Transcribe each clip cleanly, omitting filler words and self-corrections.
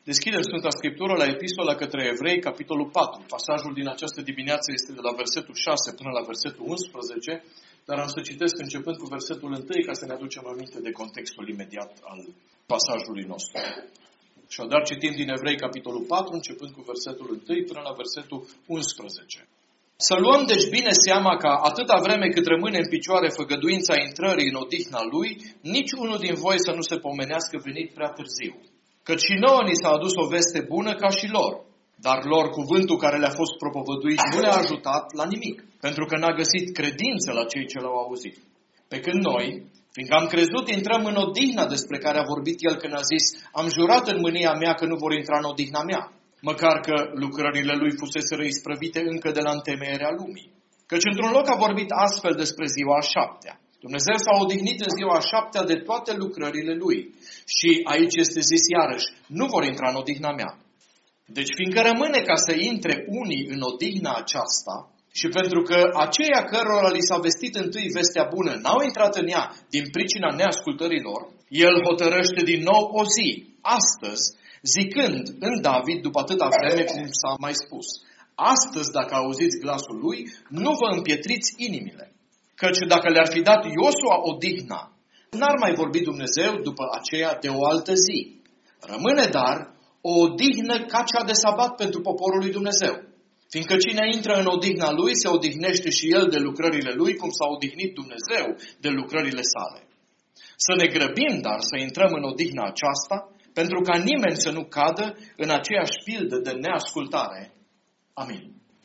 Deschidem Sfânta Scriptură la Epistola către Evrei, capitolul 4. Pasajul din această dimineață este de la versetul 6 până la versetul 11, dar am să citesc începând cu versetul 1 ca să ne aducem aminte de contextul imediat al pasajului nostru. Așadar, citim din Evrei, capitolul 4, începând cu versetul 1 până la versetul 11. Să luăm deci bine seama ca atâta vreme cât rămâne în picioare făgăduința intrării în odihna Lui, nici unul din voi să nu se pomenească venit prea târziu. Căci și nouă ni s-a adus o veste bună ca și lor, dar lor cuvântul care le-a fost propovăduit nu le-a ajutat la nimic, pentru că n-a găsit credință la cei ce l-au auzit. Pe când noi, fiindcă am crezut, intrăm în odihna despre care a vorbit El când a zis, am jurat în mânia mea că nu vor intra în odihna mea, măcar că lucrările Lui fuseseră isprăvite încă de la întemeierea lumii. Căci într-un loc a vorbit astfel despre ziua a șaptea. Dumnezeu s-a odihnit în ziua a șaptea de toate lucrările Lui. Și aici este zis iarăși, nu vor intra în odihna mea. Deci fiindcă rămâne ca să intre unii în odihna aceasta, și pentru că aceia cărora li s-a vestit întâi vestea bună n-au intrat în ea din pricina neascultărilor, El hotărăște din nou o zi, astăzi, zicând în David, după atâta vreme cum s-a mai spus, astăzi, dacă auziți glasul Lui, nu vă împietriți inimile. Căci dacă le-ar fi dat Iosua odihna, n-ar mai vorbi Dumnezeu după aceea de o altă zi. Rămâne dar o odihnă ca cea de sabat pentru poporul lui Dumnezeu. Fiindcă cine intră în odihna Lui, se odihnește și el de lucrările Lui, cum s-a odihnit Dumnezeu de lucrările sale. Să ne grăbim, dar, să intrăm în odihna aceasta, pentru ca nimeni să nu cadă în aceeași pildă de neascultare. Amin.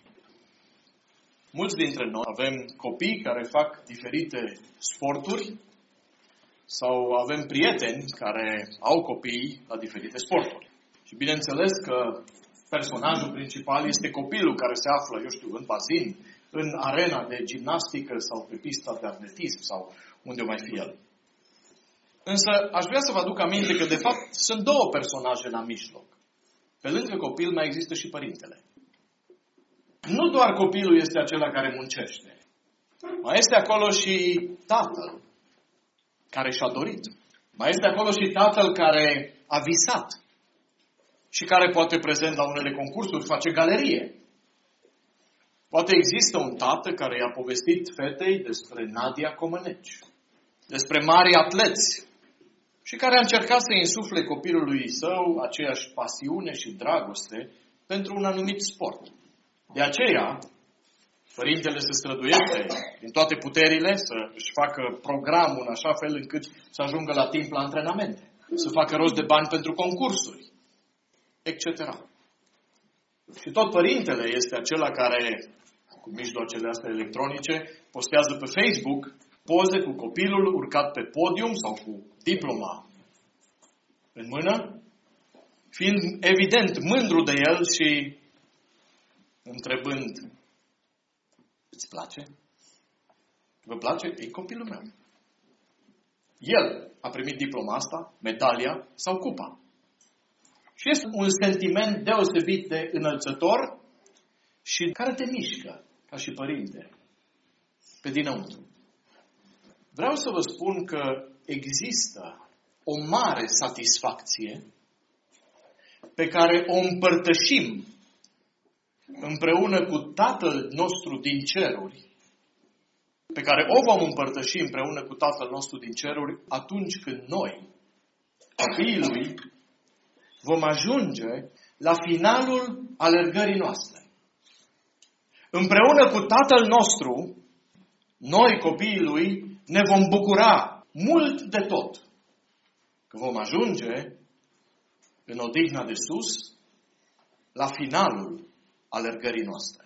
Mulți dintre noi avem copii care fac diferite sporturi sau avem prieteni care au copii la diferite sporturi. Și bineînțeles că personajul principal este copilul care se află, în bazin, în arena de gimnastică sau pe pista de atletism sau unde mai fi el. Însă aș vrea să vă aduc aminte că de fapt sunt două personaje la mijloc. Pe lângă copil mai există și părintele. Nu doar copilul este acela care muncește. Mai este acolo și tatăl care și-a dorit. Mai este acolo și tatăl care a visat și care poate prezent la unele concursuri, face galerie. Poate există un tată care i-a povestit fetei despre Nadia Comăneci, despre mari atleți și care a încercat să insufle copilului său aceeași pasiune și dragoste pentru un anumit sport. De aceea, părintele se străduiește din toate puterile să își facă programul în așa fel încât să ajungă la timp la antrenamente, să facă rost de bani pentru concursuri, etc. Și tot părintele este acela care, cu mijloacele astea electronice, postează pe Facebook poze cu copilul urcat pe podium sau cu diploma în mână, fiind evident mândru de el și întrebând, îți place? Vă place? E copilul meu. El a primit diploma asta, medalia sau cupa. Și este un sentiment deosebit de înălțător și care te mișcă, ca și părinte, pe dinăuntru. Vreau să vă spun că există o mare satisfacție pe care o împărtășim împreună cu Tatăl nostru din ceruri, pe care o vom împărtăși împreună cu Tatăl nostru din ceruri atunci când noi, copiii Lui, vom ajunge la finalul alergării noastre. Împreună cu Tatăl nostru, noi, copiii Lui, ne vom bucura mult de tot că vom ajunge în odihna de sus la finalul alergării noastre.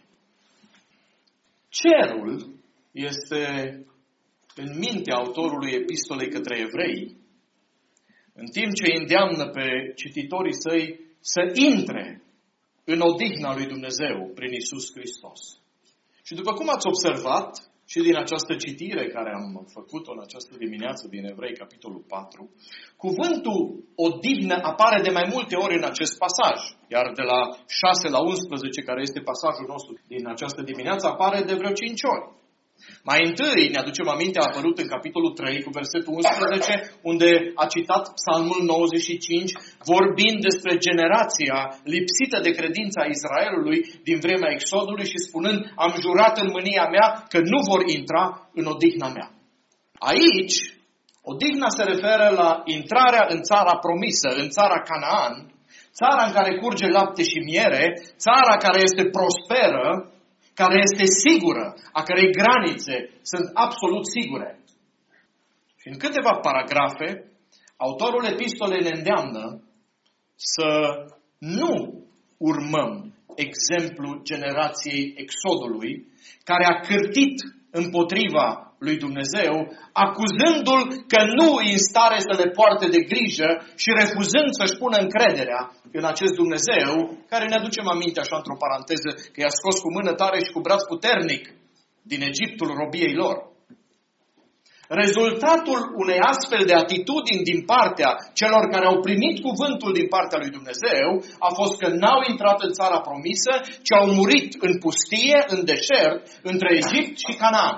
Cerul este în mintea autorului epistolei către evrei, în timp ce îndeamnă pe cititorii săi să intre în odihna lui Dumnezeu prin Iisus Hristos. Și după cum ați observat și din această citire care am făcut-o în această dimineață din Evrei, capitolul 4, cuvântul odihnă apare de mai multe ori în acest pasaj, iar de la 6 la 11, care este pasajul nostru din această dimineață, apare de vreo 5 ori. Mai întâi ne aducem aminte, a apărut în capitolul 3 cu versetul 11, unde a citat Psalmul 95, vorbind despre generația lipsită de credință a Israelului din vremea Exodului și spunând, am jurat în mânia mea că nu vor intra în odihna mea. Aici, odihna se referă la intrarea în țara promisă, în țara Canaan, țara în care curge lapte și miere, țara care este prosperă, care este sigură, a cărei granițe sunt absolut sigure. Și în câteva paragrafe, autorul epistolei ne îndeamnă să nu urmăm exemplul generației Exodului, care a cârtit împotriva lui Dumnezeu, acuzându-l că nu e în stare să le poarte de grijă și refuzând să-și pună încrederea în acest Dumnezeu, care ne aducem aminte, așa într-o paranteză, că i-a scos cu mână tare și cu braț puternic din Egiptul robiei lor. Rezultatul unei astfel de atitudini din partea celor care au primit cuvântul din partea lui Dumnezeu a fost că n-au intrat în țara promisă, ci au murit în pustie, în deșert, între Egipt și Canaan.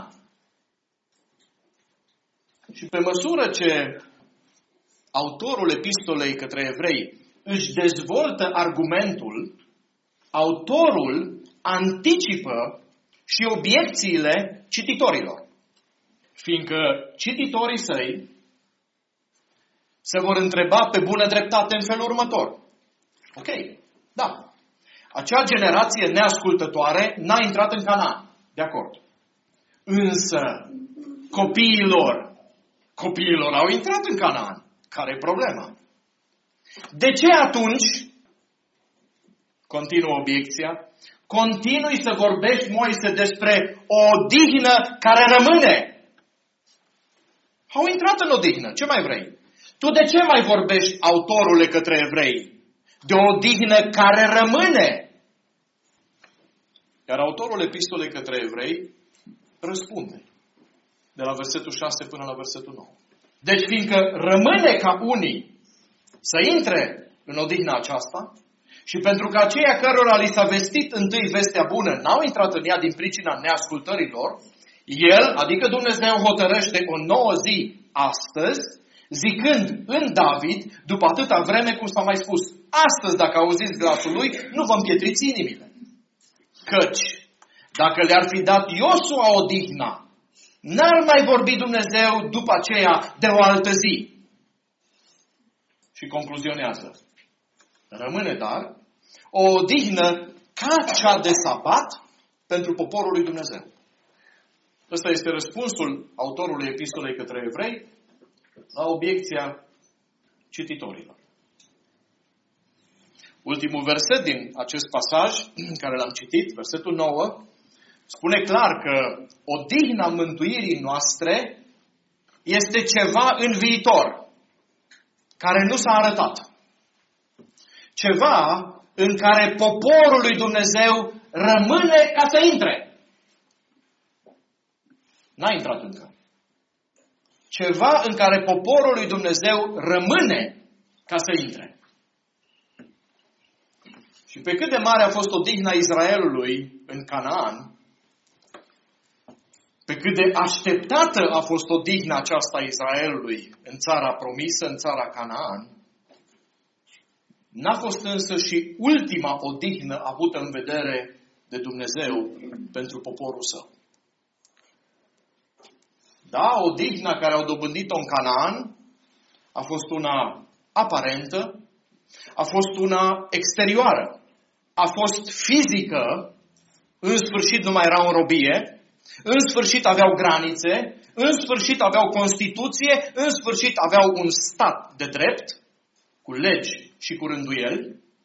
Și pe măsură ce autorul epistolei către evrei își dezvoltă argumentul, autorul anticipă și obiecțiile cititorilor. Fiindcă cititorii săi se vor întreba pe bună dreptate în felul următor. Ok, da. Acea generație neascultătoare n-a intrat în Canaan. De acord. Însă copiilor au intrat în Canaan. Care e problema? De ce atunci, continuă obiecția, continui să vorbești, Moise, despre o odihnă care rămâne? Au intrat în odihnă. Ce mai vrei? Tu de ce mai vorbești, autorule, către evrei? De o odihnă care rămâne. Iar autorul epistolei către evrei răspunde. De la versetul 6 până la versetul 9. Deci fiindcă rămâne ca unii să intre în odihna aceasta și pentru că aceia cărora li s-a vestit întâi vestea bună n-au intrat în ea din pricina neascultărilor, El, adică Dumnezeu, hotărăște o nouă zi astăzi, zicând în David, după atâta vreme, cum s-a mai spus, astăzi, dacă auziți glasul lui, nu vă împietriți inimile. Căci, dacă le-ar fi dat Iosua odihna, n-ar mai vorbi Dumnezeu după aceea de o altă zi. Și concluzionează. Rămâne, dar, o odihnă ca cea de sabat pentru poporul lui Dumnezeu. Ăsta este răspunsul autorului epistolei către evrei la obiecția cititorilor. Ultimul verset din acest pasaj, care l-am citit, versetul 9, spune clar că odihna mântuirii noastre este ceva în viitor, care nu s-a arătat. Ceva în care poporul lui Dumnezeu rămâne ca să intre. N-a intrat încă. Ceva în care poporul lui Dumnezeu rămâne ca să intre. Și pe cât de mare a fost odihna Israelului în Canaan, pe cât de așteptată a fost odihna aceasta a Israelului în țara promisă, în țara Canaan, n-a fost însă și ultima odihnă avută în vedere de Dumnezeu pentru poporul său. Da, odihna care au dobândit-o în Canaan a fost una aparentă, a fost una exterioară, a fost fizică, în sfârșit nu mai erau în robie, în sfârșit aveau granițe, în sfârșit aveau Constituție, în sfârșit aveau un stat de drept, cu legi și cu rânduieli.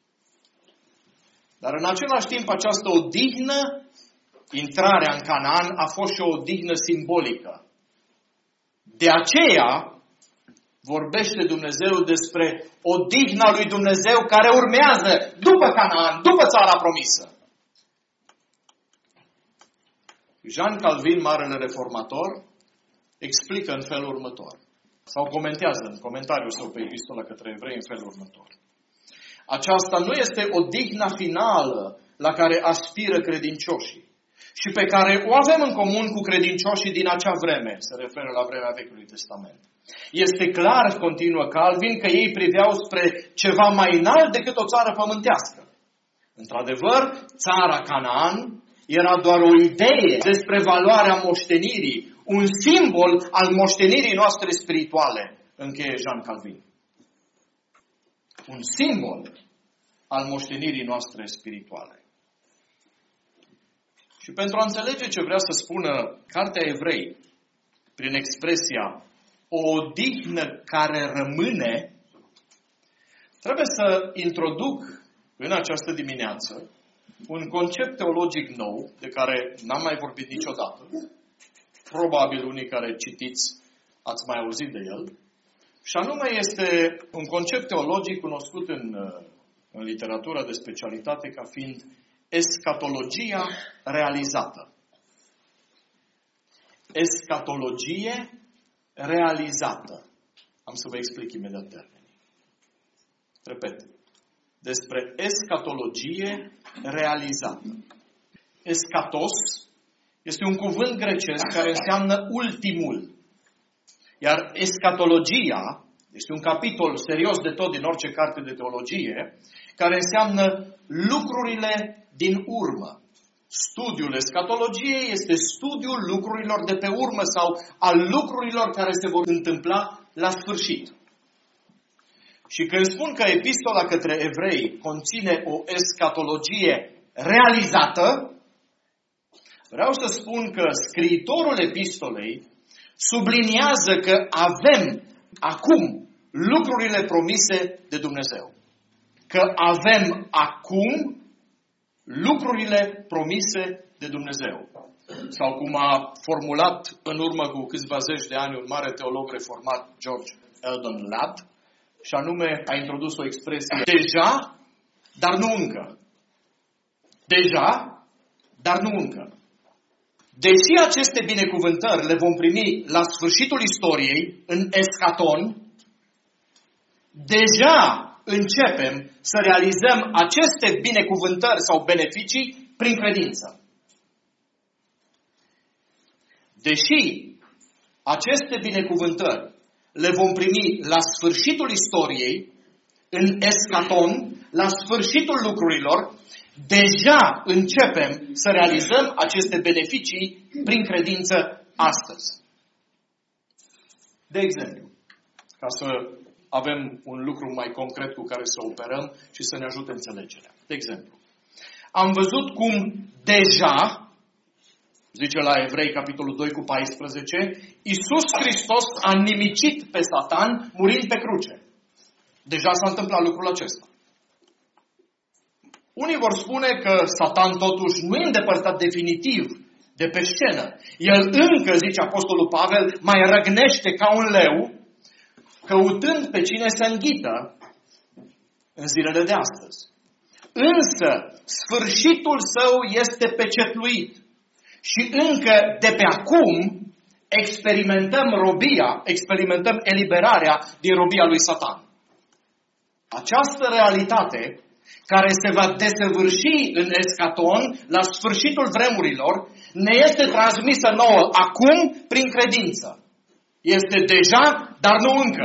Dar în același timp această odihnă, intrarea în Canaan, a fost și o odihnă simbolică. De aceea vorbește Dumnezeu despre odihna lui Dumnezeu care urmează după Canaan, după țara promisă. Jean Calvin, marele reformator, explică în felul următor, sau comentează în comentariul său pe epistola către evrei în felul următor. Aceasta nu este odihna finală la care aspiră credincioșii, și pe care o avem în comun cu credincioșii din acea vreme, se referă la vremea Vechiului Testament. Este clar, continuă Calvin, că ei priveau spre ceva mai înalt decât o țară pământească. Într-adevăr, țara Canaan era doar o idee despre valoarea moștenirii, un simbol al moștenirii noastre spirituale, încheie Jean Calvin. Un simbol al moștenirii noastre spirituale. Și pentru a înțelege ce vrea să spună Cartea Evrei, prin expresia o odihnă care rămâne, trebuie să introduc în această dimineață un concept teologic nou, de care n-am mai vorbit niciodată. Probabil unii care citiți ați mai auzit de el. Și anume este un concept teologic cunoscut în literatura de specialitate ca fiind eschatologia realizată. Eschatologie realizată. Am să vă explic imediat termenii. Repet. Despre eschatologie realizată. Eschatos este un cuvânt grecesc care înseamnă ultimul. Iar eschatologia este un capitol serios de tot din orice carte de teologie, care înseamnă lucrurile din urmă. Studiul eschatologiei este studiul lucrurilor de pe urmă sau al lucrurilor care se vor întâmpla la sfârșit. Și când spun că epistola către evrei conține o eschatologie realizată, vreau să spun că scriitorul epistolei subliniază că avem acum lucrurile promise de Dumnezeu. Că avem acum lucrurile promise de Dumnezeu. Sau cum a formulat în urmă cu câțiva zeci de ani un mare teolog reformat, George Eldon Ladd, și anume a introdus o expresie deja, dar nu încă. Deja, dar nu încă. Deși aceste binecuvântări le vom primi la sfârșitul istoriei, în eschaton, deja începem să realizăm aceste binecuvântări sau beneficii prin credință. Deși aceste binecuvântări le vom primi la sfârșitul istoriei, în eschaton, la sfârșitul lucrurilor, deja începem să realizăm aceste beneficii prin credință astăzi. De exemplu, ca să avem un lucru mai concret cu care să operăm și să ne ajute înțelegerea. De exemplu, am văzut cum deja, zice la Evrei, capitolul 2 cu 14, Iisus Hristos a nimicit pe Satan murind pe cruce. Deja s-a întâmplat lucrul acesta. Unii vor spune că Satan totuși nu e îndepărtat definitiv de pe scenă. El încă, zice Apostolul Pavel, mai răgnește ca un leu, căutând pe cine să înghită în zilele de astăzi. Însă, sfârșitul său este pecetluit. Și încă de pe acum experimentăm robia, experimentăm eliberarea din robia lui Satan. Această realitate care se va desăvârși în eschaton la sfârșitul vremurilor, ne este transmisă nouă acum prin credință. Este deja, dar nu încă.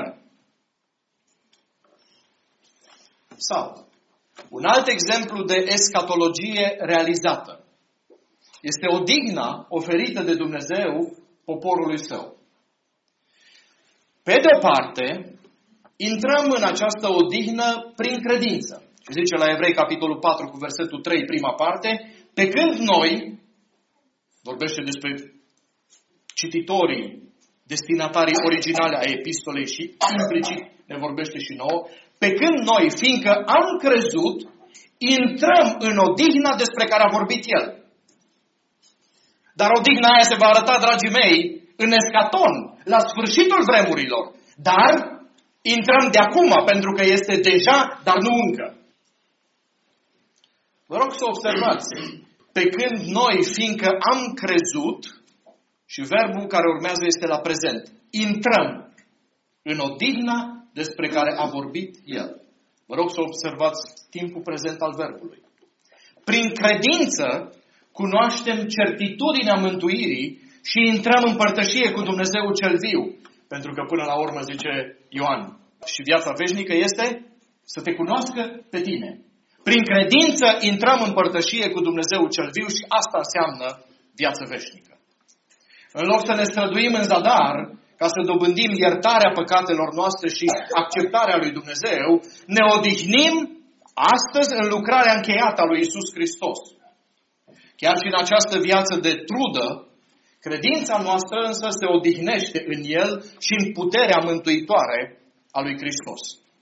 Sau, un alt exemplu de eschatologie realizată este odihna oferită de Dumnezeu poporului său. Pe de o parte, intrăm în această odihnă prin credință. Și zice la Evrei, capitolul 4, cu versetul 3, prima parte, pe când noi, vorbește despre cititorii, destinatarii originale a epistolei și implicit ne vorbește și nouă, pe când noi, fiindcă am crezut, intrăm în odihna despre care a vorbit el. Dar odihna aia se va arăta, dragii mei, în eschaton, la sfârșitul vremurilor. Dar intrăm de acum, pentru că este deja, dar nu încă. Vă rog să observați, pe când noi, fiindcă am crezut, și verbul care urmează este la prezent, intrăm în odihna despre care a vorbit el. Vă rog să observați timpul prezent al verbului. Prin credință, cunoaștem certitudinea mântuirii și intrăm în părtășie cu Dumnezeu cel viu. Pentru că până la urmă, zice Ioan, și viața veșnică este să te cunoască pe tine. Prin credință intrăm în părtășie cu Dumnezeu cel viu și asta înseamnă viață veșnică. În loc să ne străduim în zadar ca să dobândim iertarea păcatelor noastre și acceptarea lui Dumnezeu, ne odihnim astăzi în lucrarea încheiată a lui Iisus Hristos. Chiar și în această viață de trudă, credința noastră însă se odihnește în El și în puterea mântuitoare a lui Hristos.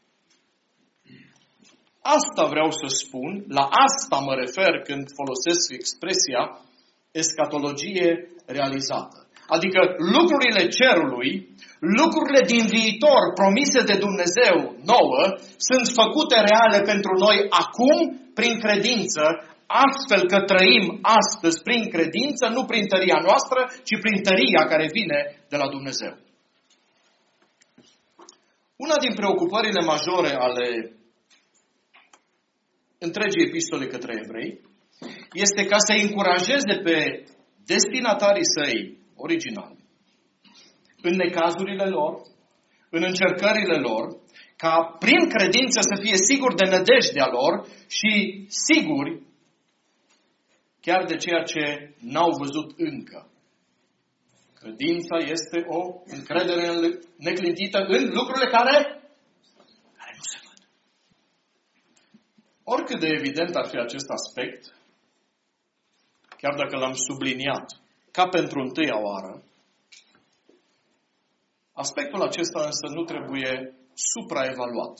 Asta vreau să spun, la asta mă refer când folosesc expresia escatologie realizată. Adică lucrurile cerului, lucrurile din viitor promise de Dumnezeu nouă, sunt făcute reale pentru noi acum prin credință, astfel că trăim astăzi prin credință, nu prin tăria noastră, ci prin tăria care vine de la Dumnezeu. Una din preocupările majore ale întregii epistole către evrei este ca să încurajeze pe destinatarii săi originali, în necazurile lor, în încercările lor, ca prin credință să fie siguri de nădejdea lor și siguri chiar de ceea ce n-au văzut încă. Credința este o încredere neclintită în lucrurile care nu se văd. Oricât de evident ar fi acest aspect, chiar dacă l-am subliniat ca pentru întâia oară, aspectul acesta însă nu trebuie supraevaluat.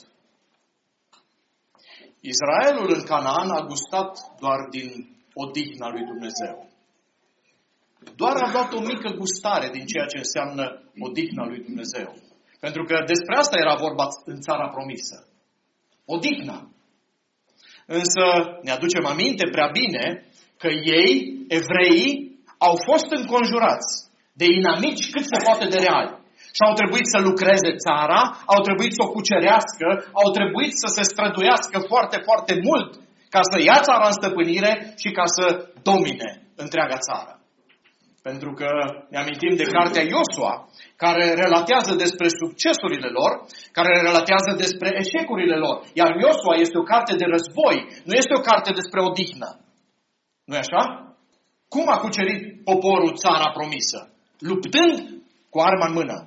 Israelul în Canaan a gustat doar din odihna lui Dumnezeu. Doar a luat o mică gustare din ceea ce înseamnă odihna lui Dumnezeu. Pentru că despre asta era vorba în țara promisă. Odihna. Însă ne aducem aminte prea bine că ei, evreii, au fost înconjurați de inamici cât se poate de reali. Și au trebuit să lucreze țara, au trebuit să o cucerească, au trebuit să se străduiască foarte, foarte mult ca să ia țara în stăpânire și ca să domine întreaga țară. Pentru că ne amintim de cartea Iosua, care relatează despre succesurile lor, care relatează despre eșecurile lor. Iar Iosua este o carte de război, nu este o carte despre odihnă. Nu-i așa? Cum a cucerit poporul țara promisă? Luptând cu arma în mână.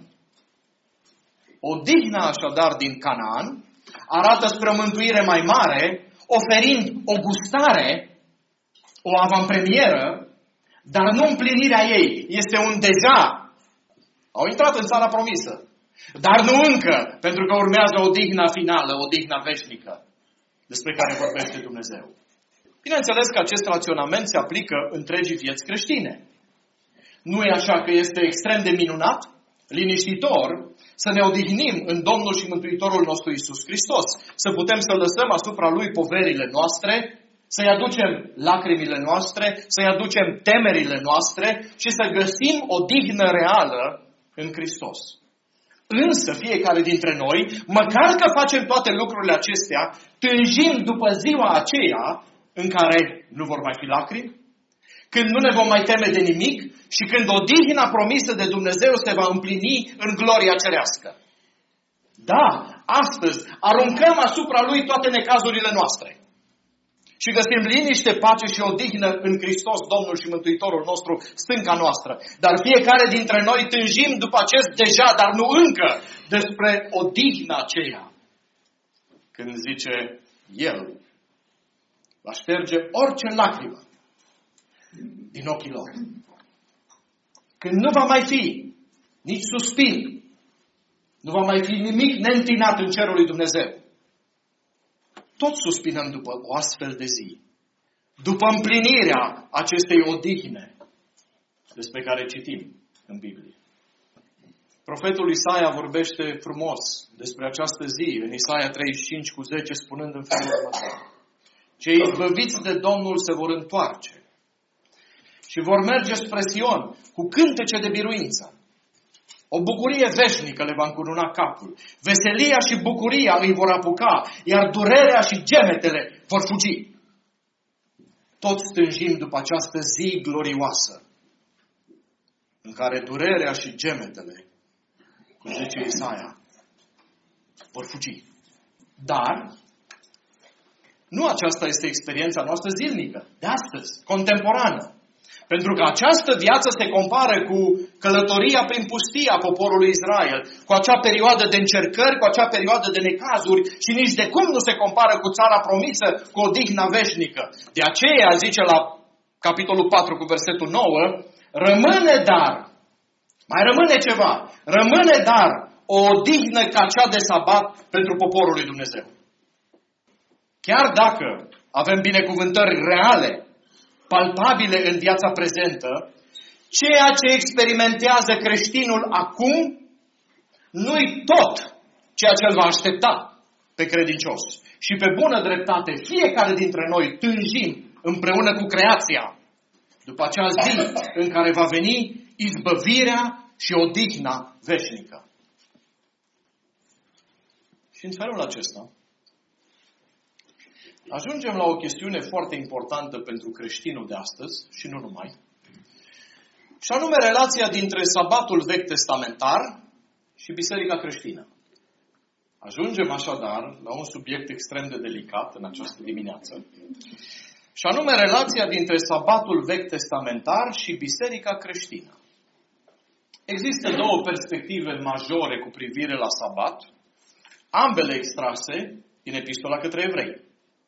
Odihna așadar din Canaan arată spre o mântuire mai mare, oferind o gustare, o avantpremieră, dar nu împlinirea ei. Este un deja. Au intrat în țara promisă. Dar nu încă, pentru că urmează odihna finală, odihna veșnică, despre care vorbește Dumnezeu. Bineînțeles că acest raționament se aplică întregii vieți creștine. Nu e așa că este extrem de minunat, liniștitor, să ne odihnim în Domnul și Mântuitorul nostru Iisus Hristos, să putem să lăsăm asupra Lui poverile noastre, să-i aducem lacrimile noastre, să-i aducem temerile noastre și să găsim o dignă reală în Hristos. Însă fiecare dintre noi, măcar că facem toate lucrurile acestea, tânjim după ziua aceea în care nu vor mai fi lacrimi, când nu ne vom mai teme de nimic și când odihna promisă de Dumnezeu se va împlini în gloria cerească. Da, astăzi aruncăm asupra Lui toate necazurile noastre. Și găsim liniște, pace și odihnă în Hristos, Domnul și Mântuitorul nostru, stânca noastră. Dar fiecare dintre noi tânjim după acest deja, dar nu încă, despre odihna aceea. Când zice El, va șterge orice lacrimă din ochii lor. Când nu va mai fi nici suspin, nu va mai fi nimic neîntinat în cerul lui Dumnezeu. Tot suspinăm după o astfel de zi, după împlinirea acestei odihne despre care citim în Biblie. Profetul Isaia vorbește frumos despre această zi, în Isaia 35:10, spunând în felul următor: cei izbăviți de Domnul se vor întoarce și vor merge spre Sion cu cântece de biruință. O bucurie veșnică le va încununa capul. Veselia și bucuria îi vor apuca, iar durerea și gemetele vor fugi. toți stânjim după această zi glorioasă, în care durerea și gemetele, cum zice Isaia, vor fugi. Dar nu aceasta este experiența noastră zilnică, de astăzi, contemporană. Pentru că această viață se compară cu călătoria prin pustia poporului Israel, cu acea perioadă de încercări, cu acea perioadă de necazuri și nici de cum nu se compară cu țara promisă, cu odihna veșnică. De aceea zice la capitolul 4 cu versetul 9, rămâne dar, mai rămâne ceva, rămâne dar o odihnă ca cea de sabat pentru poporul lui Dumnezeu. Chiar dacă avem binecuvântări reale, palpabile în viața prezentă, ceea ce experimentează creștinul acum nu-i tot ceea ce îl va aștepta pe credincios. Și pe bună dreptate, fiecare dintre noi tânjim împreună cu creația după acea zi în care va veni izbăvirea și odihna veșnică. Și în felul acesta ajungem la o chestiune foarte importantă pentru creștinul de astăzi și nu numai, și anume relația dintre sabatul vechi testamentar și biserica creștină. Ajungem așadar la un subiect extrem de delicat în această dimineață, și anume relația dintre sabatul vechi testamentar și biserica creștină. Există două perspective majore cu privire la sabat, ambele extrase din Epistola către Evrei.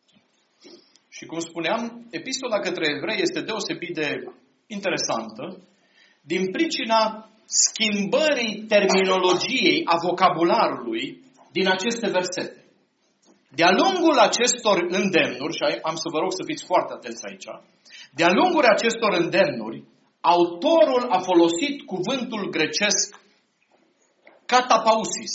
Și cum spuneam, Epistola către Evrei este deosebit de interesantă din pricina schimbării terminologiei, a vocabularului din aceste versete. De-a lungul acestor îndemnuri, și am să vă rog să fiți foarte atenți aici, de-a lungul acestor îndemnuri, autorul a folosit cuvântul grecesc katapausis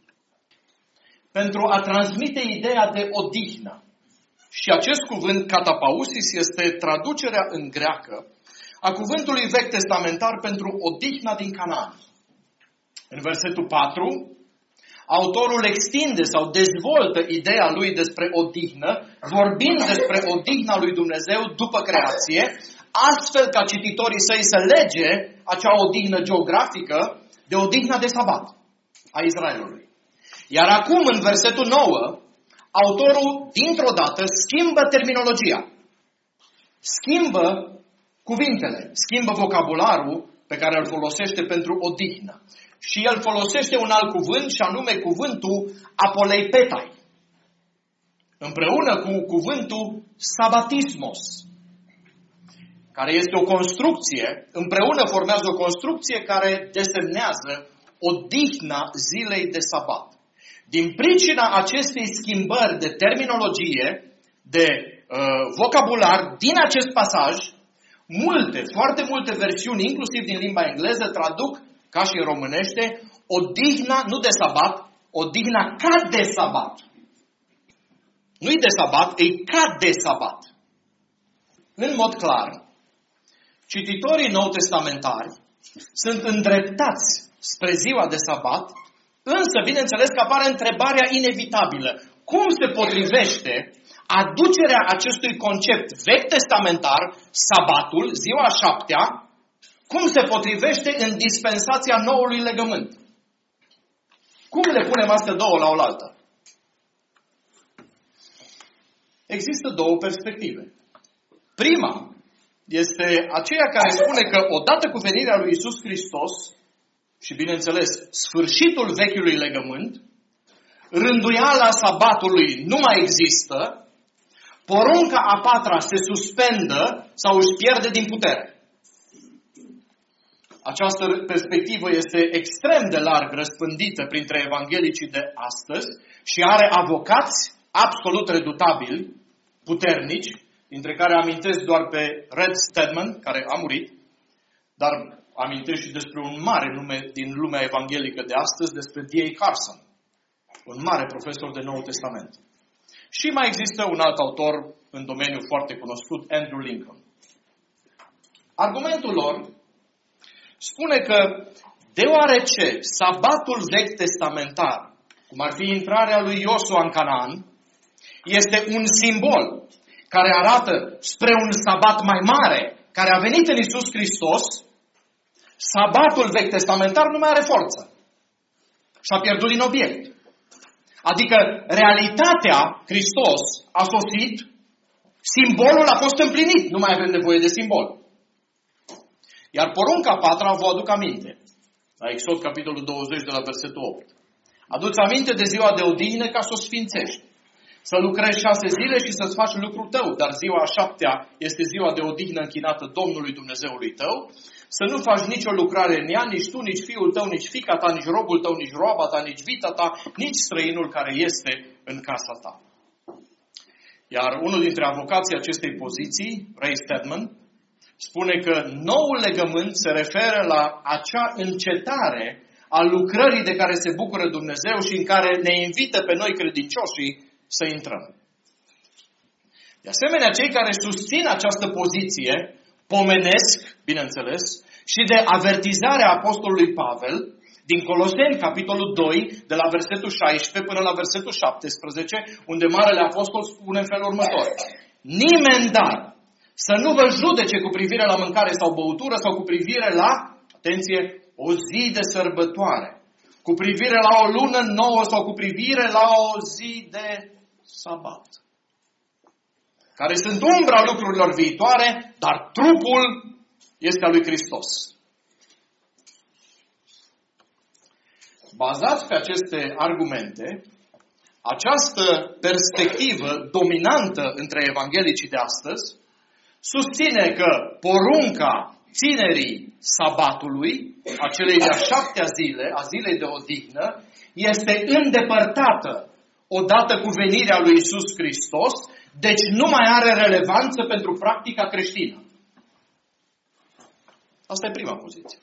pentru a transmite ideea de odihnă. Și acest cuvânt, katapausis, este traducerea în greacă a cuvântului vechi testamentar pentru odihna din Canaan. În versetul 4, autorul extinde sau dezvoltă ideea lui despre odihnă, vorbind despre odihna lui Dumnezeu după creație, astfel ca cititorii săi să lege acea odihnă geografică de odihna de sabat a Israelului. Iar acum, în versetul 9, autorul, dintr-o dată, schimbă terminologia. Schimbă cuvintele, schimbă vocabularul pe care îl folosește pentru odihnă. Și el folosește un alt cuvânt, și anume cuvântul apoleipetai, împreună cu cuvântul sabatismos, care este o construcție, împreună formează o construcție care desemnează odihna zilei de sabat. Din pricina acestei schimbări de terminologie, de vocabular din acest pasaj, foarte multe versiuni, inclusiv din limba engleză, traduc, ca și în românește, odihna, nu de sabat, odihna ca de sabat. Nu-i de sabat, e ca de sabat. În mod clar, cititorii nou-testamentari sunt îndreptați spre ziua de sabat, însă, bineînțeles, că apare întrebarea inevitabilă. Cum se potrivește aducerea acestui concept vechi testamentar, sabatul, ziua a șaptea, cum se potrivește în dispensația noului legământ? Cum le punem astea două la oaltă? Există două perspective. Prima este aceea care spune că odată cu venirea lui Iisus Hristos, și bineînțeles, sfârșitul vechiului legământ, rânduiala sabatului nu mai există, porunca a patra se suspendă sau își pierde din putere. Această perspectivă este extrem de larg răspândită printre evanghelicii de astăzi și are avocați absolut redutabili, puternici, dintre care amintesc doar pe Red Stedman, care a murit, dar amintesc și despre un mare nume din lumea evanghelică de astăzi, despre D.A. Carson, un mare profesor de Noul Testament. Și mai există un alt autor în domeniul foarte cunoscut, Andrew Lincoln. Argumentul lor spune că deoarece sabatul vechi testamentar, cum ar fi intrarea lui Iosua în Canaan, este un simbol care arată spre un sabat mai mare, care a venit în Iisus Hristos, sabatul vechi testamentar nu mai are forță. Și-a pierdut din obiect. Adică realitatea, Hristos, a sosit, simbolul a fost împlinit. Nu mai avem nevoie de simbol. Iar porunca 4, vă aduc aminte. La Exod, capitolul 20, de la versetul 8. Adu-ți aminte de ziua de odihnă ca să o sfințești. Să lucrezi 6 zile și să-ți faci lucrul tău, dar ziua a 7-a este ziua de odihnă închinată Domnului Dumnezeului tău. Să nu faci nicio lucrare în ea, nici tu, nici fiul tău, nici fiica ta, nici robul tău, nici roaba ta, nici vita ta, nici străinul care este în casa ta. Iar unul dintre avocații acestei poziții, Ray Stedman, spune că noul legământ se referă la acea încetare a lucrării de care se bucură Dumnezeu și în care ne invită pe noi credincioșii să intrăm. De asemenea, cei care susțin această poziție pomenesc, bineînțeles, și de avertizarea apostolului Pavel din Coloseni, capitolul 2, de la versetul 16 până la versetul 17, unde Marele Apostol spune în felul următor. Nimeni dar să nu vă judece cu privire la mâncare sau băutură sau cu privire la, atenție, o zi de sărbătoare, cu privire la o lună nouă sau cu privire la o zi de sabat, care sunt umbra lucrurilor viitoare, dar trupul este al lui Hristos. Bazați pe aceste argumente, această perspectivă dominantă între evanghelicii de astăzi susține că porunca ținerii sabatului, acelei de-a 7-a zile, a zilei de odihnă, este îndepărtată odată cu venirea lui Iisus Hristos, deci nu mai are relevanță pentru practica creștină. Asta e prima poziție.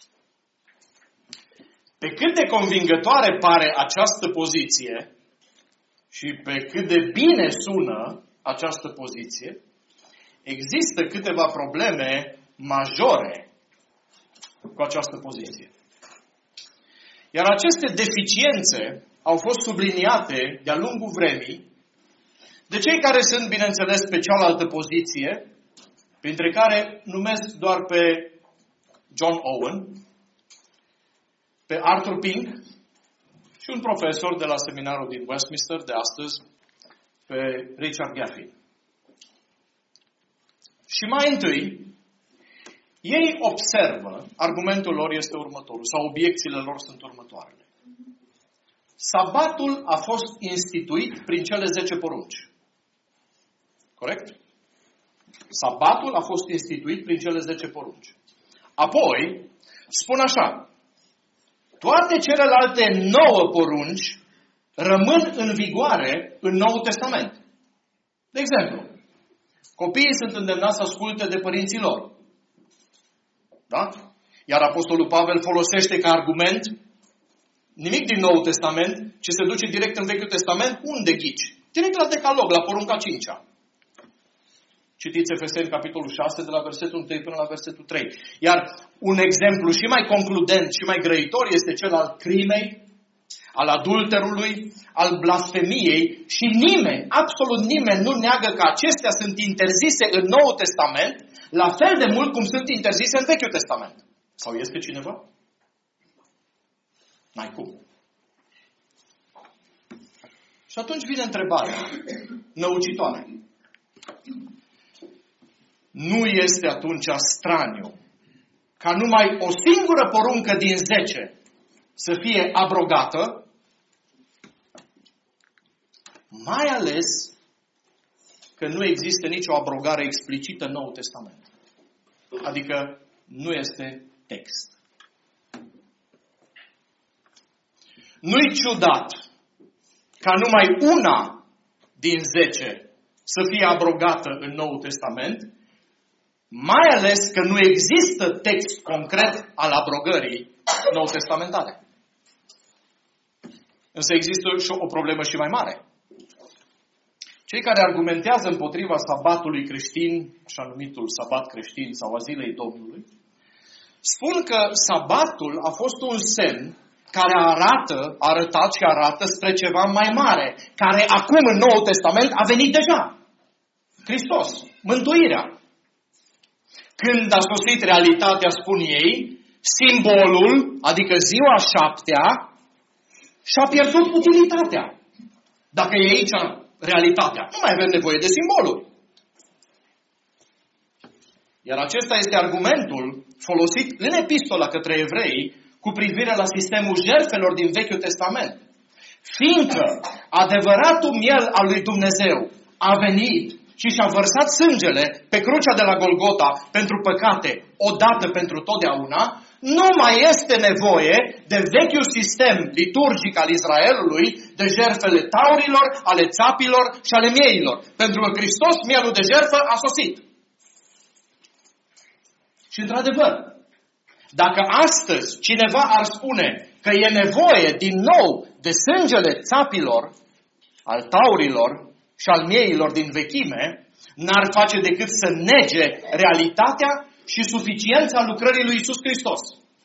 Pe cât de convingătoare pare această poziție și pe cât de bine sună această poziție, există câteva probleme majore cu această poziție. Iar aceste deficiențe au fost subliniate de-a lungul vremii de cei care sunt, bineînțeles, pe cealaltă poziție, printre care numesc doar pe John Owen, pe Arthur Pink și un profesor de la seminarul din Westminster de astăzi, pe Richard Gaffin. Și mai întâi, ei observă, argumentul lor este următorul, sau obiecțiile lor sunt următoarele. Sabatul a fost instituit prin cele 10 porunci. Corect? Sabatul a fost instituit prin cele 10 porunci. Apoi, spun așa, toate celelalte 9 porunci rămân în vigoare în Noul Testament. De exemplu, copiii sunt îndemnați să asculte de părinții lor. Da? Iar Apostolul Pavel folosește ca argument nimic din Noul Testament, ci se duce direct în Vechiul Testament. Unde ghici? Direct la Decalog, la porunca 5-a. Citiți Efeseni, capitolul 6, de la versetul 1 până la versetul 3. Iar un exemplu și mai concludent și mai grăitor este cel al crimei, al adulterului, al blasfemiei și nimeni, absolut nimeni nu neagă că acestea sunt interzise în Noul Testament, la fel de mult cum sunt interzise în Vechiul Testament. Sau este cineva? N-ai cum. Și atunci vine întrebarea năucitoare. Nu este atunci straniu ca numai o singură poruncă din 10 să fie abrogată, mai ales că nu există nicio abrogare explicită în Noul Testament. Adică nu este text. Nu-i ciudat ca numai una din 10 să fie abrogată în Noul Testament, mai ales că nu există text concret al abrogării nou-testamentare. Însă există și o problemă și mai mare. Cei care argumentează împotriva sabatului creștin, așa numitul sabat creștin sau a zilei Domnului, spun că sabatul a fost un semn care a arătat și arată spre ceva mai mare, care acum în Noul Testament a venit deja. Hristos, mântuirea. Când a sosit realitatea, spun ei, simbolul, adică ziua 7-a, și-a pierdut utilitatea. Dacă e aici realitatea, nu mai avem nevoie de simboluri. Iar acesta este argumentul folosit în epistola către evrei cu privire la sistemul jertfelor din Vechiul Testament. Fiindcă adevăratul miel al lui Dumnezeu a venit și și-a vărsat sângele pe crucea de la Golgota pentru păcate, odată pentru totdeauna, nu mai este nevoie de vechiul sistem liturgic al Israelului, de jertfele taurilor, ale țapilor și ale mieilor. Pentru că Hristos, mielul de jertfă, a sosit. Și într-adevăr, dacă astăzi cineva ar spune că e nevoie din nou de sângele țapilor, al taurilor și al mieilor din vechime, n-ar face decât să nege realitatea și suficiența lucrării lui Iisus Hristos.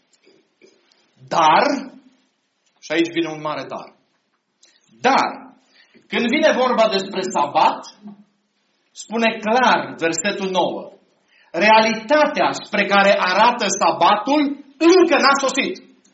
Dar, și aici vine un mare dar, când vine vorba despre sabat, spune clar versetul 9, realitatea spre care arată sabatul încă n-a sosit.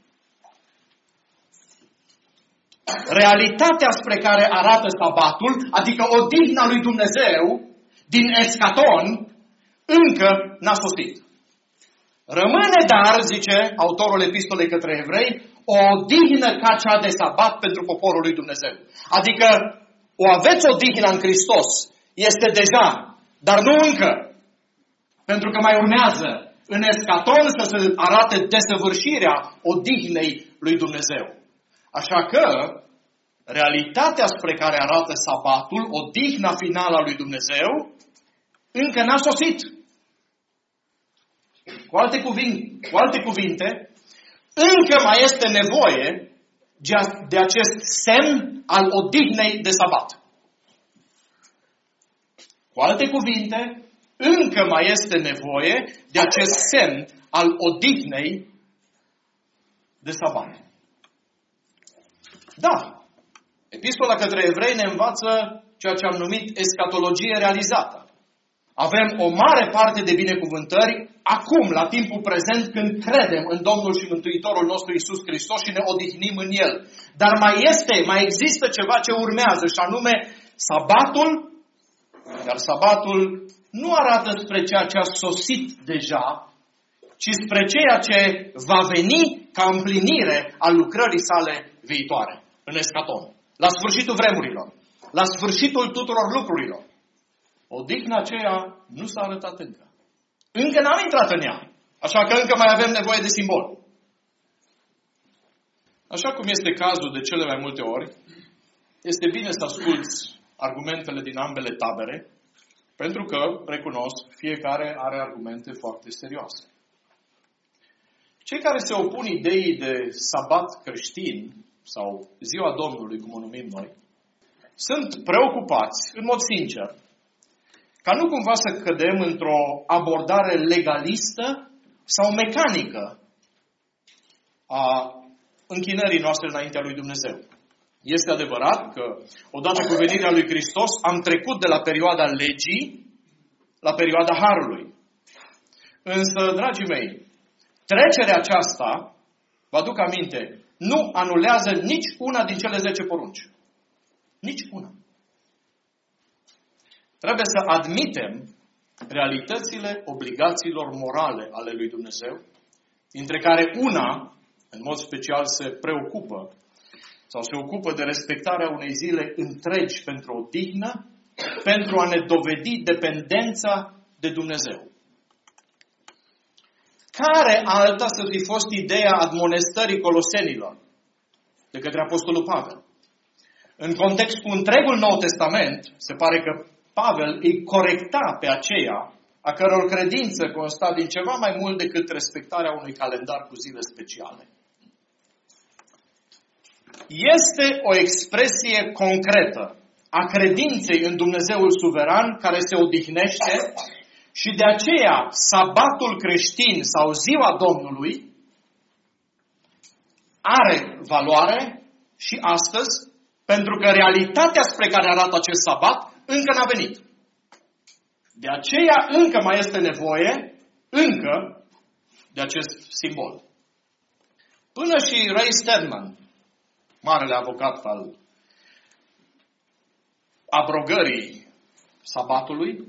Realitatea spre care arată sabatul, adică odihna lui Dumnezeu din eschaton, încă n-a sosit. Rămâne dar, zice autorul epistolei către evrei, o odihnă ca cea de sabat pentru poporul lui Dumnezeu. Adică o aveți odihnă în Hristos, este deja, dar nu încă. Pentru că mai urmează în eschaton să se arate desăvârșirea odihnei lui Dumnezeu. Așa că realitatea spre care arată sabatul, odihna finală a lui Dumnezeu, încă n-a sosit. Cu alte cuvinte, încă mai este nevoie de acest semn al odihnei de sabat. Cu alte cuvinte, încă mai este nevoie de acest semn al odihnei de sabat. Da, epistola către evrei ne învață ceea ce am numit eschatologie realizată. Avem o mare parte de binecuvântări acum, la timpul prezent, când credem în Domnul și Mântuitorul nostru Iisus Hristos și ne odihnim în El. Dar mai există ceva ce urmează, și anume sabatul, iar sabatul nu arată spre ceea ce a sosit deja, ci spre ceea ce va veni ca împlinire a lucrării sale viitoare, în eschaton, la sfârșitul vremurilor, la sfârșitul tuturor lucrurilor. Odihna aceea nu s-a arătat încă. Încă n-am intrat în ea. Așa că încă mai avem nevoie de simbol. Așa cum este cazul de cele mai multe ori, este bine să asculți argumentele din ambele tabere, pentru că, recunosc, fiecare are argumente foarte serioase. Cei care se opun ideii de sabat creștin, sau ziua Domnului, cum o numim noi, sunt preocupați, în mod sincer, ca nu cumva să cădem într-o abordare legalistă sau mecanică a închinării noastre înaintea lui Dumnezeu. Este adevărat că, odată cu venirea lui Hristos, am trecut de la perioada legii la perioada harului. Însă, dragii mei, trecerea aceasta, vă aduc aminte, nu anulează nici una din cele 10 porunci. Nici una. Trebuie să admitem realitățile obligațiilor morale ale lui Dumnezeu, dintre care una, în mod special, se preocupă sau se ocupă de respectarea unei zile întregi pentru odihnă, pentru a ne dovedi dependența de Dumnezeu. Care alta să fi fost ideea admonestării colosenilor de către Apostolul Pavel? În context cu întregul Nou Testament, se pare că Pavel îi corecta pe aceia a căror credință consta din ceva mai mult decât respectarea unui calendar cu zile speciale. Este o expresie concretă a credinței în Dumnezeul suveran care se odihnește și de aceea sabatul creștin sau ziua Domnului are valoare și astăzi, pentru că realitatea spre care arată acest sabat încă n-a venit. De aceea încă mai este nevoie, de acest simbol. Până și Ray Stedman, marele avocat al abrogării sabatului,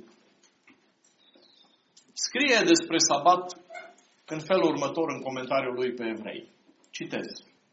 scrie despre sabat în felul următor în comentariul lui pe Evrei. Citez.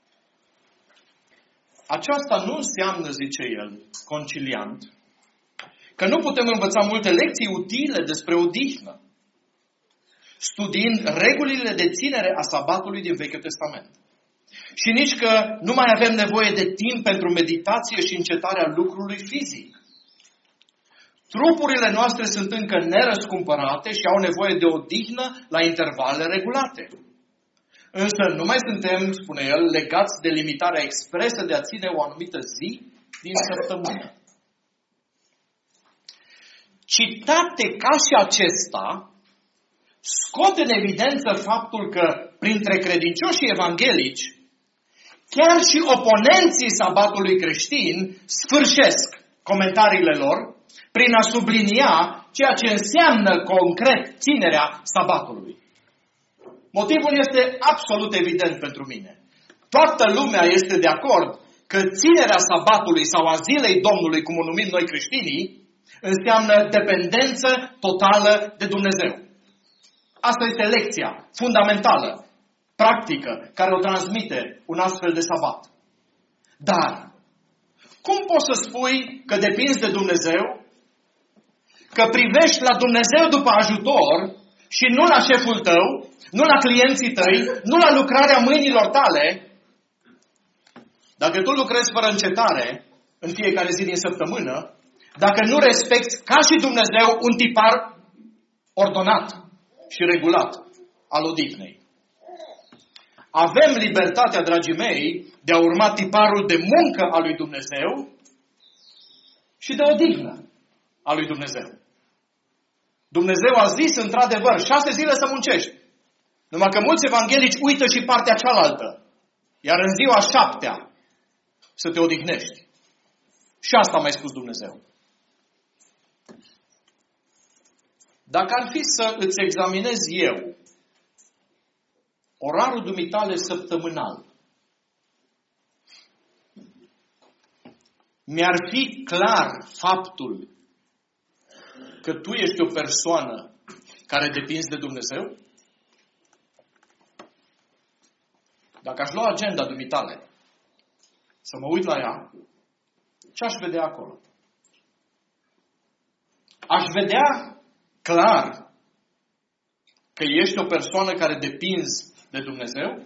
Aceasta nu înseamnă, zice el, conciliant, că nu putem învăța multe lecții utile despre odihnă, studiind regulile de ținere a sabatului din Vechiul Testament. Și nici că nu mai avem nevoie de timp pentru meditație și încetarea lucrului fizic. Trupurile noastre sunt încă nerăscumpărate și au nevoie de odihnă la intervale regulate. Însă nu mai suntem, spune el, legați de limitarea expresă de a ține o anumită zi din săptămână. Citate ca și acesta scot în evidență faptul că printre credincioșii evanghelici, chiar și oponenții sabatului creștin sfârșesc comentariile lor prin a sublinia ceea ce înseamnă concret ținerea sabatului. Motivul este absolut evident pentru mine. Toată lumea este de acord că ținerea sabatului sau a zilei Domnului, cum o numim noi creștinii, înseamnă dependență totală de Dumnezeu. Asta este lecția fundamentală, practică, care o transmite un astfel de sabat. Dar, cum poți să spui că depinzi de Dumnezeu, că privești la Dumnezeu după ajutor și nu la șeful tău, nu la clienții tăi, nu la lucrarea mâinilor tale, dacă tu lucrezi fără încetare în fiecare zi din săptămână, dacă nu respecti ca și Dumnezeu un tipar ordonat și regulat al odihnei. Avem libertatea, dragii mei, de a urma tiparul de muncă al lui Dumnezeu și de odihnă a lui Dumnezeu. Dumnezeu a zis, într-adevăr, 6 zile să muncești. Numai că mulți evanghelici uită și partea cealaltă. Iar în ziua 7-a să te odihnești. Și asta a mai spus Dumnezeu. Dacă ar fi să îți examinez eu orarul dumitale săptămânal, mi-ar fi clar faptul că tu ești o persoană care depinzi de Dumnezeu? Dacă aș lua agenda dumitale, să mă uit la ea, ce aș vedea acolo? Aș vedea clar că ești o persoană care depinzi de Dumnezeu?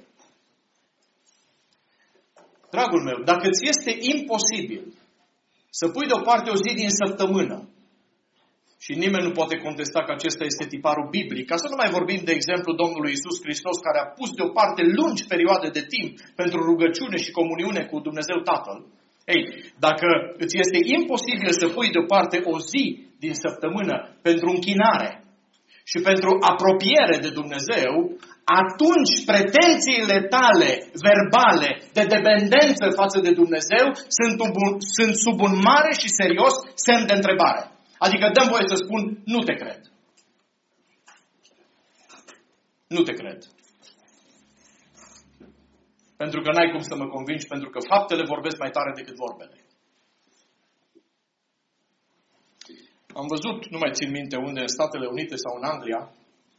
Dragul meu, dacă ți este imposibil să pui deoparte o zi din săptămână, și nimeni nu poate contesta că acesta este tiparul biblic, ca să nu mai vorbim de exemplu Domnului Iisus Hristos, care a pus deoparte lungi perioade de timp pentru rugăciune și comuniune cu Dumnezeu Tatăl. Ei, dacă îți este imposibil să pui deoparte o zi din săptămână pentru închinare și pentru apropiere de Dumnezeu, atunci pretențiile tale verbale de dependență față de Dumnezeu sunt sub un mare și serios semn de întrebare. Adică dăm voie să spun, nu te cred. Nu te cred. Pentru că n-ai cum să mă convingi, pentru că faptele vorbesc mai tare decât vorbele. Am văzut, nu mai țin minte unde, în Statele Unite sau în Anglia,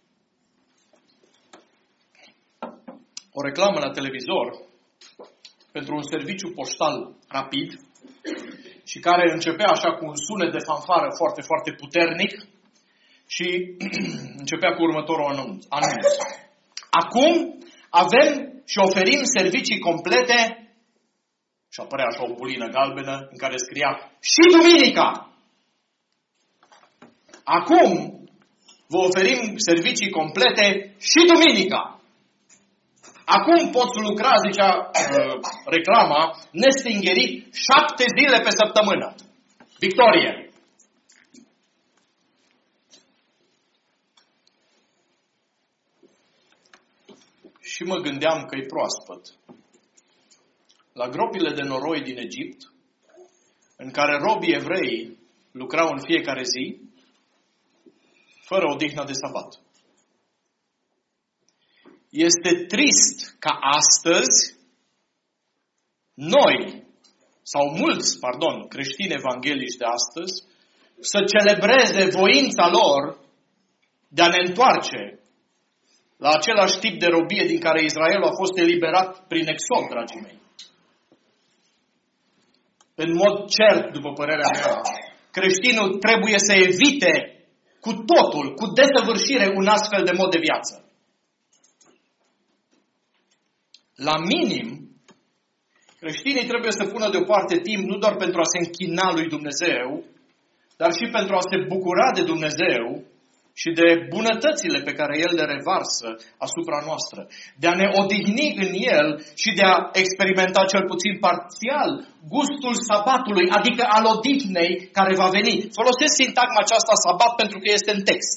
o reclamă la televizor pentru un serviciu poștal rapid și care începea așa cu un sunet de fanfară foarte, foarte puternic și începea cu următorul anunț. Acum avem și oferim servicii complete și apărea așa o bulină galbenă în care scria și duminica. Acum vă oferim servicii complete și duminica. Acum poți lucra, zicea reclama, nestingerit 7 zile pe săptămână. Victorie! Și mă gândeam că e proaspăt. La gropile de noroi din Egipt, în care robii evrei lucrau în fiecare zi, fără odihna de sabat. Este trist ca astăzi noi, sau mulți, creștini evanghelici de astăzi, să celebreze voința lor de a ne întoarce la același tip de robie din care Israelul a fost eliberat prin exod, dragii mei. În mod cert, după părerea mea, creștinul trebuie să evite cu totul, cu desăvârșire, un astfel de mod de viață. La minim, creștinii trebuie să pună deoparte timp nu doar pentru a se închina lui Dumnezeu, dar și pentru a se bucura de Dumnezeu și de bunătățile pe care El le revarsă asupra noastră. De a ne odihni în El și de a experimenta cel puțin parțial gustul sabatului, adică al odihnei care va veni. Folosesc sintagma aceasta sabat pentru că este în text.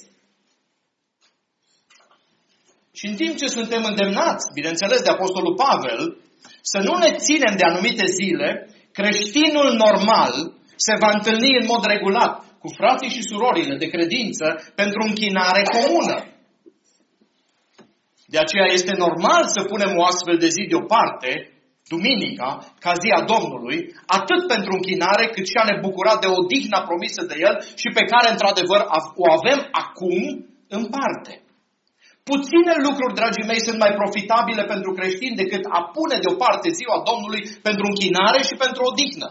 Și în timp ce suntem îndemnați, bineînțeles, de Apostolul Pavel, să nu ne ținem de anumite zile, creștinul normal se va întâlni în mod regulat cu frații și surorile de credință pentru închinare comună. De aceea este normal să punem o astfel de zi deoparte, duminica, ca zi a Domnului, atât pentru închinare, cât și a ne bucura de odihna promisă de El și pe care, într-adevăr, o avem acum în parte. Puține lucruri, dragii mei, sunt mai profitabile pentru creștini decât a pune deoparte ziua Domnului pentru închinare și pentru odihnă.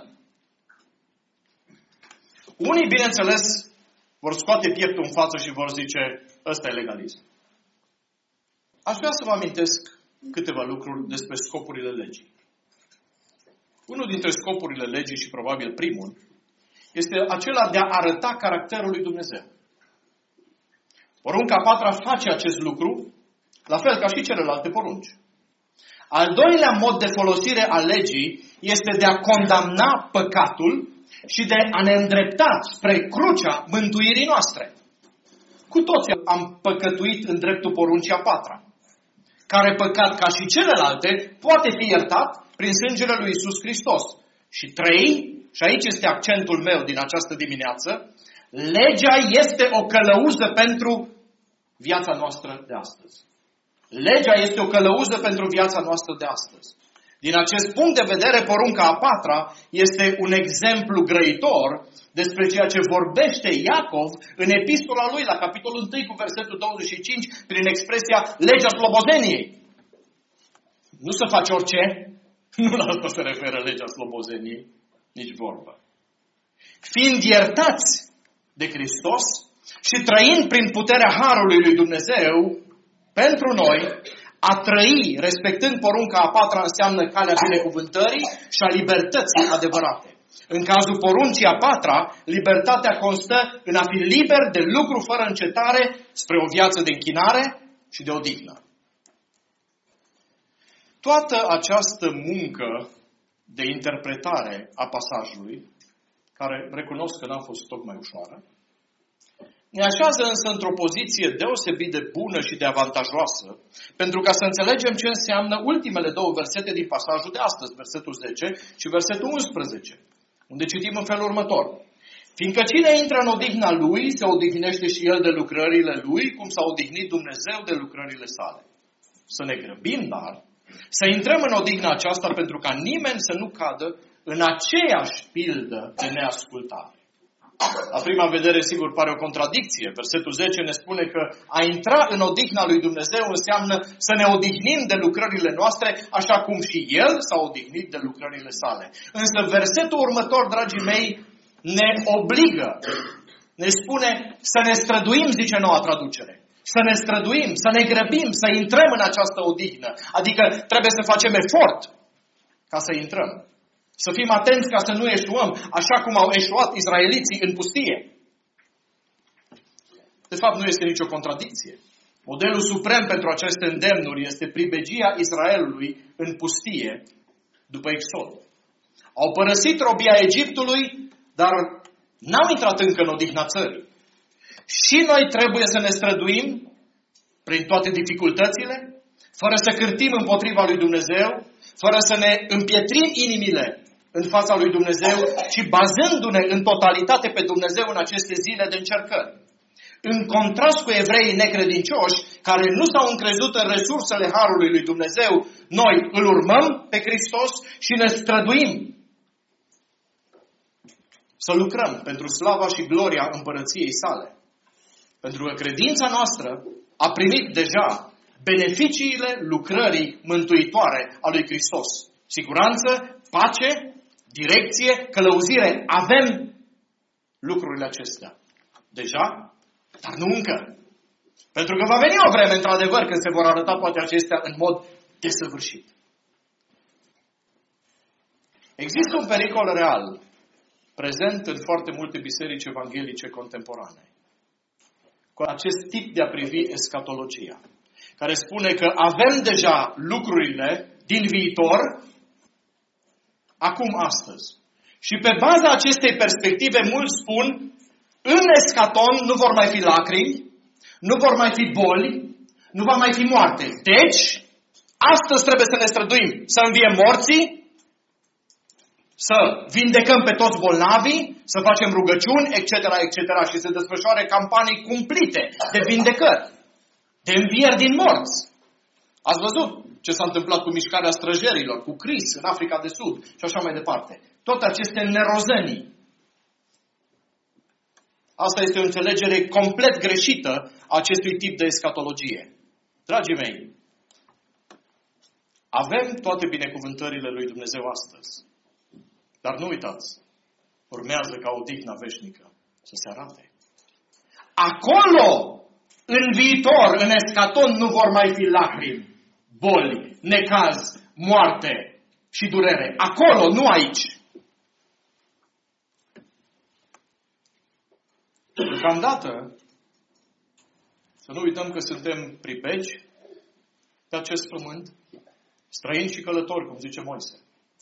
Unii, bineînțeles, vor scoate pieptul în față și vor zice, ăsta e legalism. Aș vrea să vă amintesc câteva lucruri despre scopurile legii. Unul dintre scopurile legii și probabil primul este acela de a arăta caracterul lui Dumnezeu. Porunca a patra face acest lucru, la fel ca și celelalte porunci. Al doilea mod de folosire a legii este de a condamna păcatul și de a ne îndrepta spre crucea mântuirii noastre. Cu toții am păcătuit în dreptul poruncii a patra, care păcat ca și celelalte poate fi iertat prin sângele lui Iisus Hristos. Și trei, și aici este accentul meu din această dimineață, legea este o călăuză pentru viața noastră de astăzi. Legea este o călăuză pentru viața noastră de astăzi. Din acest punct de vedere, porunca a patra este un exemplu grăitor despre ceea ce vorbește Iacov în epistola lui, la capitolul 1 cu versetul 25, prin expresia legea slobozeniei. Nu să faci orice, nu la asta se referă legea slobozeniei, nici vorbă. Fiind iertați de Hristos și trăind prin puterea harului lui Dumnezeu, pentru noi, a trăi, respectând porunca a patra, înseamnă calea binecuvântării și a libertății adevărate. În cazul poruncii a patra, libertatea constă în a fi liber de lucru fără încetare spre o viață de închinare și de odihnă. Toată această muncă de interpretare a pasajului, care recunosc că n-a fost tocmai ușoară, ne așează însă într-o poziție deosebit de bună și de avantajoasă, pentru ca să înțelegem ce înseamnă ultimele două versete din pasajul de astăzi, versetul 10 și versetul 11, unde citim în felul următor. Fiindcă cine intră în odihna lui, se odihnește și el de lucrările lui, cum s-a odihnit Dumnezeu de lucrările sale. Să ne grăbim, dar, să intrăm în odihna aceasta pentru ca nimeni să nu cadă în aceeași pildă de neascultare. La prima vedere, sigur, pare o contradicție. Versetul 10 ne spune că a intra în odihna lui Dumnezeu înseamnă să ne odihnim de lucrările noastre, așa cum și El s-a odihnit de lucrările sale. Însă versetul următor, dragii mei, ne obligă, ne spune să ne străduim, zice Noua Traducere. Să ne străduim, să ne grăbim, să intrăm în această odihnă. Adică trebuie să facem efort ca să intrăm. Să fim atenți ca să nu eșuăm, așa cum au eșuat izraeliții în pustie. De fapt, nu este nicio contradicție. Modelul suprem pentru aceste îndemnuri este pribegia Israelului în pustie după Exod. Au părăsit robia Egiptului, dar n-au intrat încă în odihna țării. Și noi trebuie să ne străduim prin toate dificultățile, fără să cârtim împotriva lui Dumnezeu, fără să ne împietrim inimile în fața lui Dumnezeu, ci bazându-ne în totalitate pe Dumnezeu în aceste zile de încercări. În contrast cu evreii necredincioși, care nu s-au încrezut în resursele harului lui Dumnezeu, noi îl urmăm pe Hristos și ne străduim să lucrăm pentru slava și gloria împărăției sale. Pentru că credința noastră a primit deja beneficiile lucrării mântuitoare a lui Hristos. Siguranță, pace, direcție, călăuzire. Avem lucrurile acestea deja, dar nu încă. Pentru că va veni o vreme, într-adevăr, când se vor arăta toate acestea în mod desăvârșit. Există un pericol real prezent în foarte multe biserici evanghelice contemporane cu acest tip de a privi eschatologia, care spune că avem deja lucrurile din viitor, acum, astăzi. Și pe baza acestei perspective, mulți spun, în eschaton nu vor mai fi lacrimi, nu vor mai fi boli, nu va mai fi moarte. Deci, astăzi trebuie să ne străduim, să înviem morții, să vindecăm pe toți bolnavii, să facem rugăciuni, etc., etc. și să desfășoare campanii cumplite de vindecări, de învieri din morți. Ați văzut ce s-a întâmplat cu mișcarea străjerilor, cu Chris în Africa de Sud și așa mai departe. Toate aceste nerozănii. Asta este o înțelegere complet greșită a acestui tip de eschatologie. Dragii mei, avem toate binecuvântările lui Dumnezeu astăzi. Dar nu uitați, urmează ca odihna veșnică să se arate. Acolo, în viitor, în eschaton, nu vor mai fi lacrimi, boli, necaz, moarte și durere. Acolo, nu aici. Deocamdată, să nu uităm că suntem pribegi pe acest pământ, străini și călători, cum zice Moise.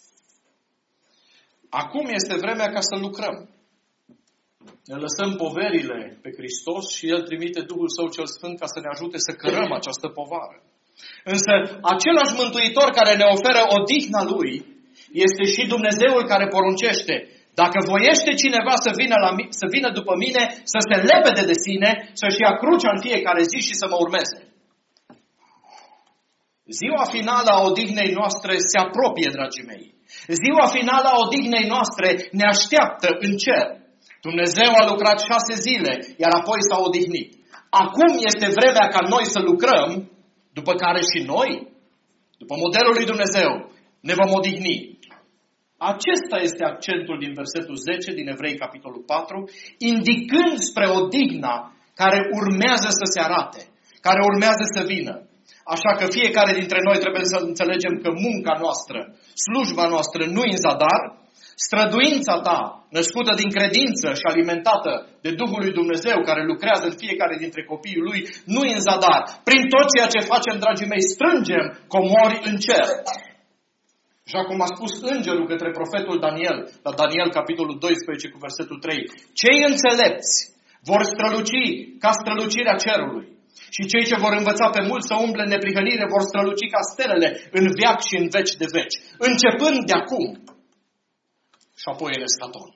Acum este vremea ca să lucrăm. Ne lăsăm poverile pe Hristos și El trimite Duhul Său cel Sfânt ca să ne ajute să cărăm această povară. Însă, același Mântuitor care ne oferă odihna Lui este și Dumnezeul care poruncește: dacă voiește cineva să vină după mine, să se lepede de sine, să-și ia crucea în fiecare zi și să mă urmeze. Ziua finală a odihnei noastre se apropie, dragii mei. Ziua finală a odihnei noastre ne așteaptă în cer. Dumnezeu a lucrat 6 zile, iar apoi s-a odihnit. Acum este vremea ca noi să lucrăm, după care și noi, după modelul lui Dumnezeu, ne vom odihni. Acesta este accentul din versetul 10 din Evrei, capitolul 4, indicând spre odihna care urmează să se arate, care urmează să vină. Așa că fiecare dintre noi trebuie să înțelegem că munca noastră, slujba noastră nu-i în zadar, străduința ta, născută din credință și alimentată de Duhul lui Dumnezeu, care lucrează în fiecare dintre copiii Lui, nu-i în zadar. Prin tot ceea ce facem, dragii mei, strângem comori în cer. Așa cum a spus îngerul către profetul Daniel, la Daniel, capitolul 12, cu versetul 3. Cei înțelepți vor străluci ca strălucirea cerului. Și cei ce vor învăța pe mulți să umble în neprihănire vor străluci ca stelele în veac și în veci de veci. Începând de acum și apoi în eschaton.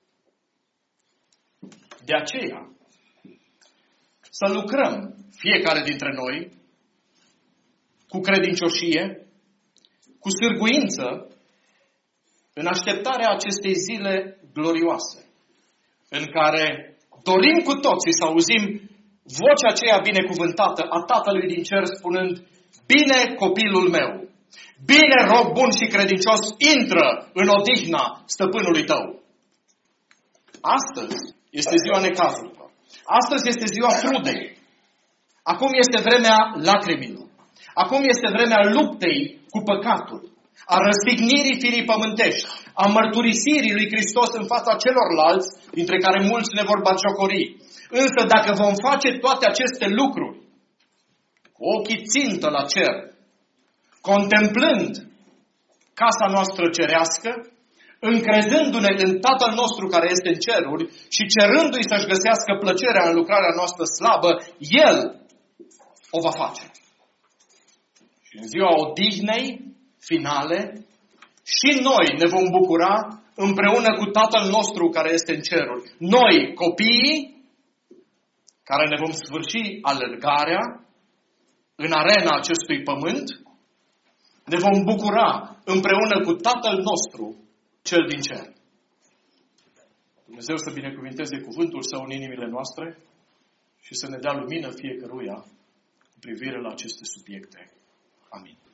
De aceea, să lucrăm fiecare dintre noi cu credincioșie, cu sârguință, în așteptarea acestei zile glorioase, în care dorim cu toții să auzim vocea aceea binecuvântată a Tatălui din cer spunând: bine, copilul meu, bine, rob bun și credincios, intră în odihna stăpânului tău. Astăzi este ziua necazurilor. Astăzi este ziua trudei. Acum este vremea lacrimilor. Acum este vremea luptei cu păcatul, a răstignirii firii pământești, a mărturisirii lui Hristos în fața celorlalți, dintre care mulți ne vor batjocori. Însă dacă vom face toate aceste lucruri cu ochii țintă la cer, contemplând casa noastră cerească, încrezându-ne în Tatăl nostru care este în ceruri și cerându-i să-și găsească plăcerea în lucrarea noastră slabă, El o va face. Și în ziua odihnei finale, și noi ne vom bucura împreună cu Tatăl nostru care este în ceruri. Noi, copiii, care ne vom sfârși alergarea în arena acestui pământ, ne vom bucura împreună cu Tatăl nostru, Cel din cer. Dumnezeu să binecuvinteze cuvântul Său în inimile noastre și să ne dea lumină fiecăruia cu privire la aceste subiecte. Amin.